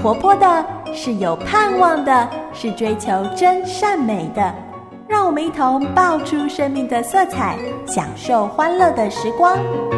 活泼的，是有盼望的，是追求真善美的。让我们一同爆出生命的色彩，享受欢乐的时光。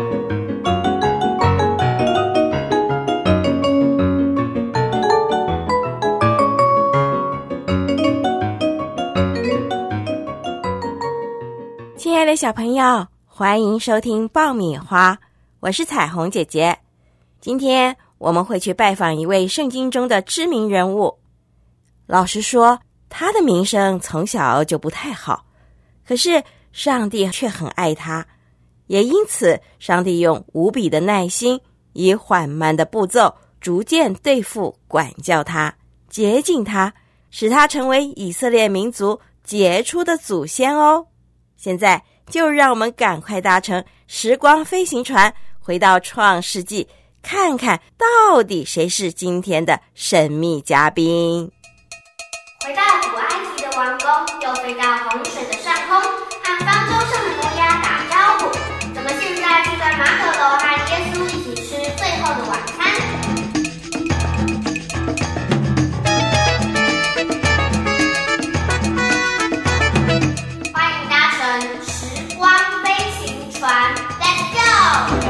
亲爱的小朋友，欢迎收听爆米花，我是彩虹姐姐。今天我们会去拜访一位圣经中的知名人物。老实说，他的名声从小就不太好，可是上帝却很爱他，也因此上帝用无比的耐心，以缓慢的步骤逐渐对付管教他，洁净他，使他成为以色列民族杰出的祖先哦。现在就让我们赶快搭乘时光飞行船，回到创世纪，看看到底谁是今天的神秘嘉宾。 回到古埃及的王宫，又飞到洪水的上空，和方舟上的挪亚打招呼。怎么现在是在马可楼和耶稣一起吃最后的晚餐？欢迎搭乘时光飞行船 ，Let's go！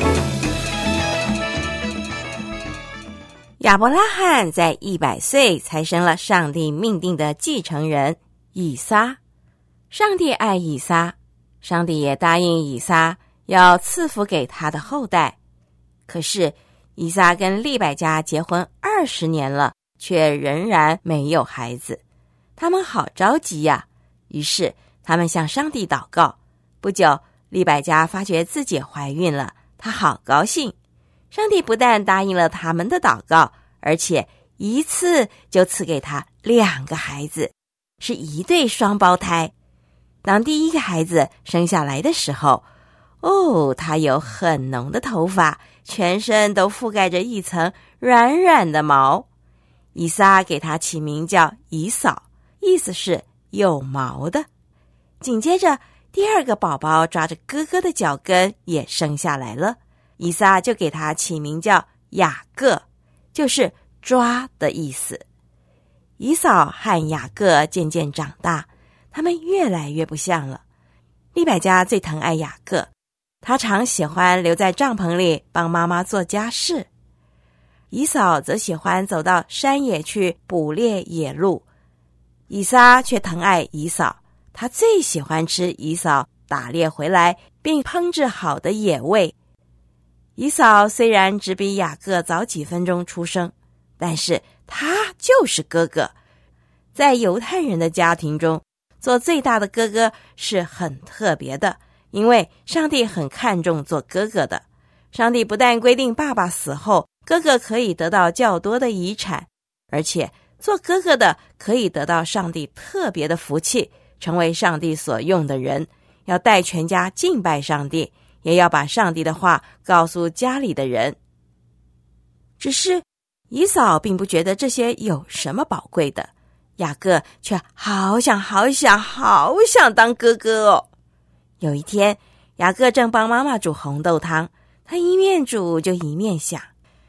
亚伯拉罕在100岁才生了上帝命定的继承人以撒。上帝爱以撒，上帝也答应以撒要赐福给他的后代。可是以撒跟利百加结婚20年了，却仍然没有孩子，他们好着急呀。于是他们向上帝祷告。不久，利百加发觉自己怀孕了，她好高兴。上帝不但答应了他们的祷告，而且一次就赐给他2个孩子，是一对双胞胎。当第一个孩子生下来的时候，他有很浓的头发，全身都覆盖着一层软软的毛。以撒给他起名叫以扫，意思是有毛的。紧接着第2个宝宝抓着哥哥的脚跟也生下来了，以撒就给他起名叫雅各，就是抓的意思。以扫和雅各渐渐长大，他们越来越不像了。利百加最疼爱雅各，他常喜欢留在帐篷里帮妈妈做家事。以扫则喜欢走到山野去捕猎野鹿。以撒却疼爱以扫，他最喜欢吃以扫打猎回来并烹制好的野味。以扫虽然只比雅各早几分钟出生，但是他就是哥哥。在犹太人的家庭中，做最大的哥哥是很特别的，因为上帝很看重做哥哥的。上帝不但规定爸爸死后，哥哥可以得到较多的遗产，而且做哥哥的可以得到上帝特别的福气，成为上帝所用的人，要带全家敬拜上帝，也要把上帝的话告诉家里的人。只是以扫并不觉得这些有什么宝贵的，雅各却好想当哥哥哦。有一天，雅各正帮妈妈煮红豆汤，他一面煮就一面想，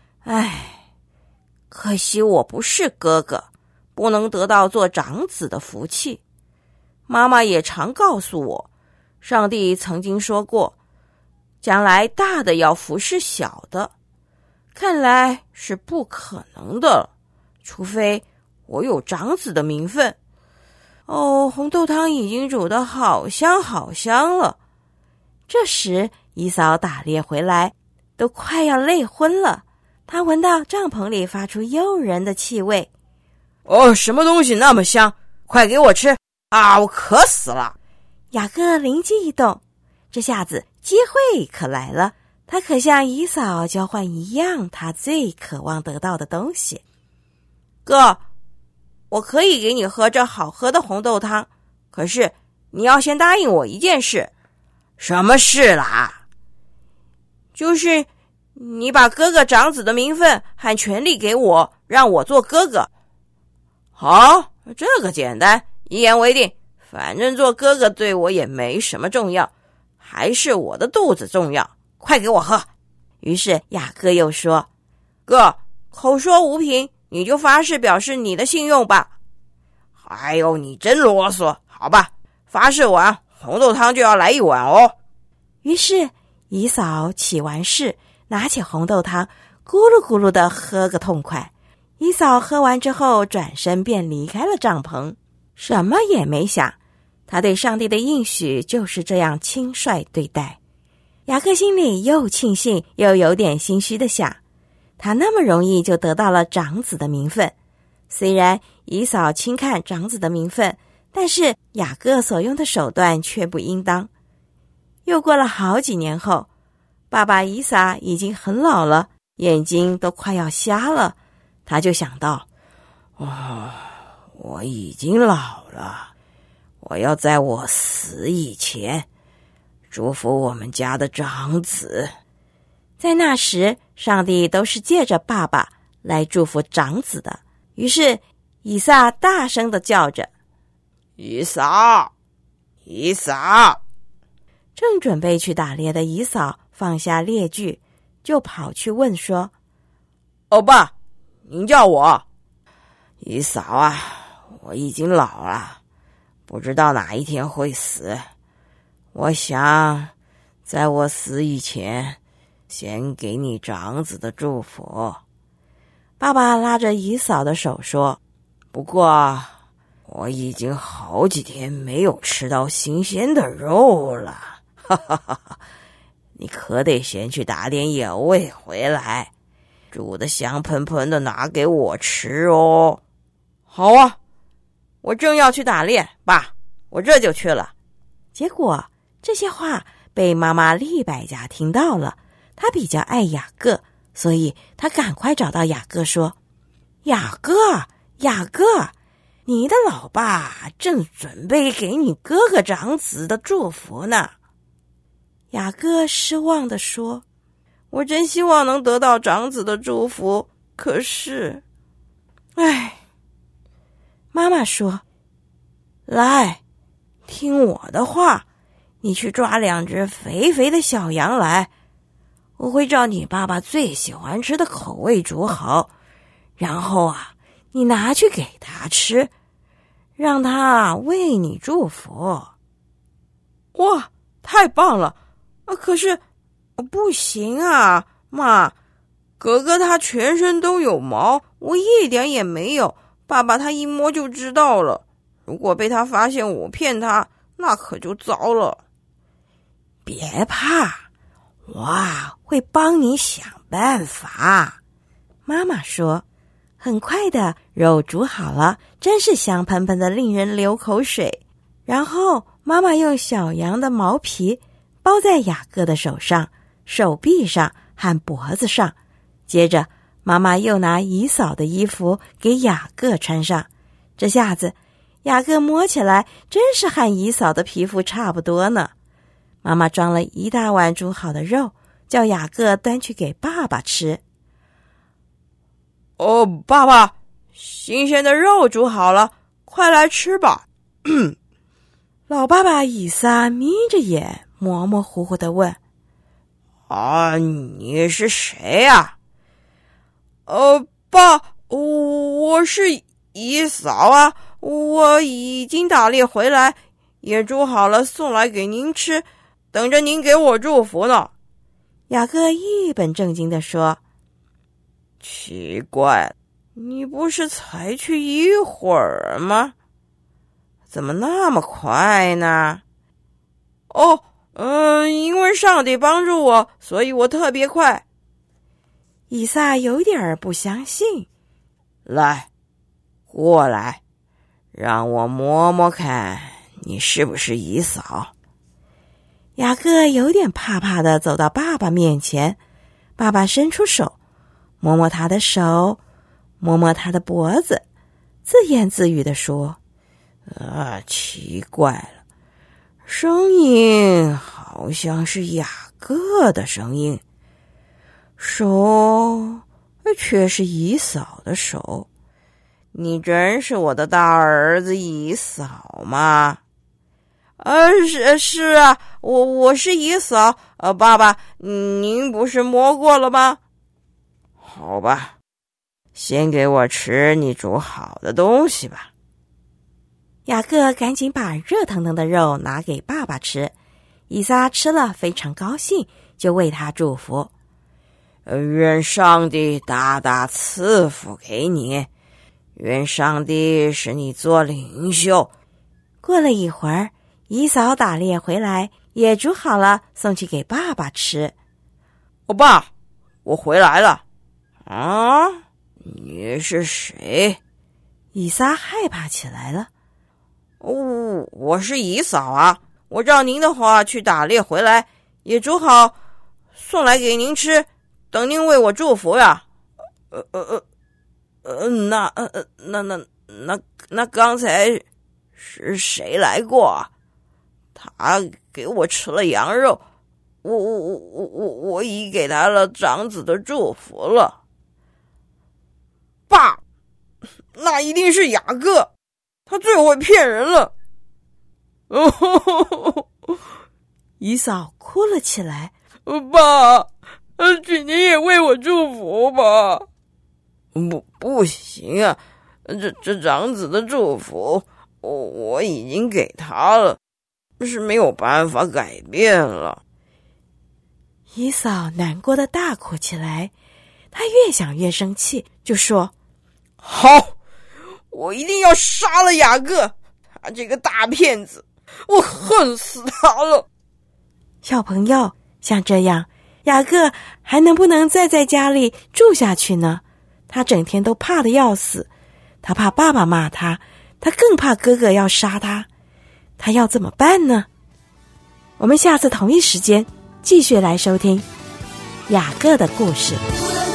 可惜我不是哥哥，不能得到做长子的福气。妈妈也常告诉我，上帝曾经说过，将来大的要服侍小的，看来是不可能的了，除非我有长子的名分。红豆汤已经煮得好香好香了。这时以扫打猎回来，都快要累昏了，他闻到帐篷里发出诱人的气味。 什么东西那么香？快给我吃啊！我渴死了。 雅各灵机一动，这下子机会可来了，他可向以扫交换一样他最渴望得到的东西。 哥，我可以给你喝这好喝的红豆汤，可是你要先答应我一件事。什么事啦？就是你把哥哥长子的名分和权利给我，让我做哥哥。好，这个简单，一言为定。反正做哥哥对我也没什么重要，还是我的肚子重要，快给我喝。 于是雅各又说， 哥，口说无凭， 你就发誓表示你的信用吧。哎呦，你真啰嗦。好吧，发誓完，红豆汤就要来1碗哦。 于是姨嫂起完誓，拿起红豆汤，咕噜咕噜地喝个痛快。姨嫂喝完之后，转身便离开了帐篷，什么也没想。他对上帝的应许就是这样轻率对待。雅各心里又庆幸又有点心虚地想，他那么容易就得到了长子的名分。虽然姨嫂轻看长子的名分，但是雅各所用的手段却不应当。又过了好几年后，爸爸以撒已经很老了，眼睛都快要瞎了。他就想到， 我已经老了，我要在我死以前祝福我们家的长子。 在那时，上帝都是借着爸爸来祝福长子的。于是以撒大声地叫着， 以撒，以撒！ 正准备去打猎的以扫放下猎具，就跑去问说， 爸，您叫我？以扫啊，我已经老了，不知道哪一天会死。我想在我死以前先给你长子的祝福。 爸爸拉着以扫的手说， 不过我已经好几天没有吃到新鲜的肉了，哈哈哈哈！你可得先去打点野味回来，煮得香喷喷的拿给我吃哦。好啊，我正要去打猎，爸，我这就去了。 结果这些话被妈妈利百加听到了，她比较爱雅各，所以她赶快找到雅各说，雅各，雅各，你的老爸正准备给你哥哥长子的祝福呢。雅各失望地说， 我真希望能得到长子的祝福，可是， 妈妈说，来，听我的话，你去抓2只肥肥的小羊来，我会照你爸爸最喜欢吃的口味煮好，然后你拿去给他吃，让他为你祝福。 哇，太棒了！可是不行啊，妈，哥哥他全身都有毛，我一点也没有，爸爸他一摸就知道了，如果被他发现我骗他，那可就糟了。 别怕，我会帮你想办法。妈妈说，很快的肉煮好了，真是香喷喷的，令人流口水。然后妈妈用小羊的毛皮包在雅各的手上、手臂上和脖子上，接着妈妈又拿以扫的衣服给雅各穿上。这下子雅各摸起来真是和以扫的皮肤差不多呢。妈妈装了一大碗煮好的肉，叫雅各端去给爸爸吃。 爸爸，新鲜的肉煮好了，快来吃吧。 老爸爸以撒眯着眼，模模糊糊地问， 你是谁呀？爸，我是以扫啊，我已经打猎回来，也煮好了送来给您吃，等着您给我祝福呢。 雅各一本正经地说， 奇怪，你不是才去一会儿吗？怎么那么快呢？因为上帝帮助我，所以我特别快。 以撒有点不相信。 来，过来，让我摸摸看你是不是以扫。 雅各有点怕怕的走到爸爸面前，爸爸伸出手，摸摸他的手，摸摸他的脖子，自言自语地说， 奇怪了，声音好像是雅各的声音，手却是以扫的手。你真是我的大儿子以扫吗？是啊，我是以扫。爸爸，您不是摸过了吗？好吧， 先给我吃你煮好的东西吧。 雅各赶紧把热腾腾的肉拿给爸爸吃，以撒吃了非常高兴，就为他祝福。 愿上帝大大赐福给你，愿上帝使你做领袖。 过了一会儿，以扫打猎回来，也煮好了送去给爸爸吃。 爸，我回来了。啊，你是谁？ 以撒害怕起来了。 我是以扫啊，我照您的话去打猎回来，也煮好送来给您吃，等您为我祝福呀。那刚才是谁来过？他给我吃了羊肉，我已给他了长子的祝福了。爸，那一定是雅各，他最会骗人了。 以扫哭了起来。 爸，请您也为我祝福吧。不行啊，这长子的祝福我已经给他了，是没有办法改变了。 以扫难过的大哭起来，他越想越生气，就说： 好，我一定要杀了雅各，他这个大骗子，我恨死他了。 小朋友，像这样，雅各还能不能再在家里住下去呢？他整天都怕得要死，他怕爸爸骂他，他更怕哥哥要杀他，他要怎么办呢？我们下次同一时间继续来收听雅各的故事。